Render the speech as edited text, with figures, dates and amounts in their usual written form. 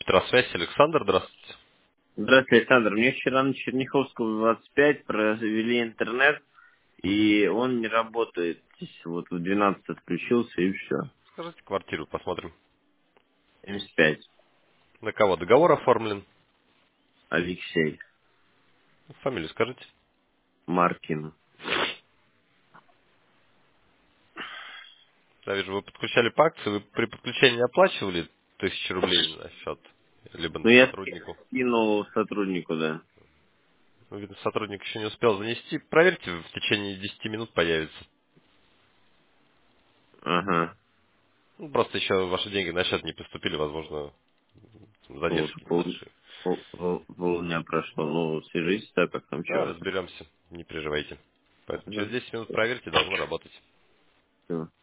Электросвязь, Александр, здравствуйте. Здравствуйте, Александр. Мне вчера на Черняховского 25 провели интернет, и он не работает. Вот в 12 отключился, и все. Скажите квартиру, посмотрим. 75. На кого договор оформлен? Алексей. Фамилию скажите. Маркин. Я вижу, вы подключали по акции, вы при подключении не оплачивали 1000 рублей на счет, либо Ну, я сотруднику. скинул сотруднику, да. Ну, видно, сотрудник еще не успел занести. Проверьте, в течение 10 минут появится. Ага. Ну, просто еще ваши деньги на счет не поступили, возможно, Вот, задержки небольшие. полдня прошло. Ну, свяжитесь, так как там Да, что. разберемся, не переживайте. Поэтому через Ага. 10 минут проверьте, должно работать. Всё.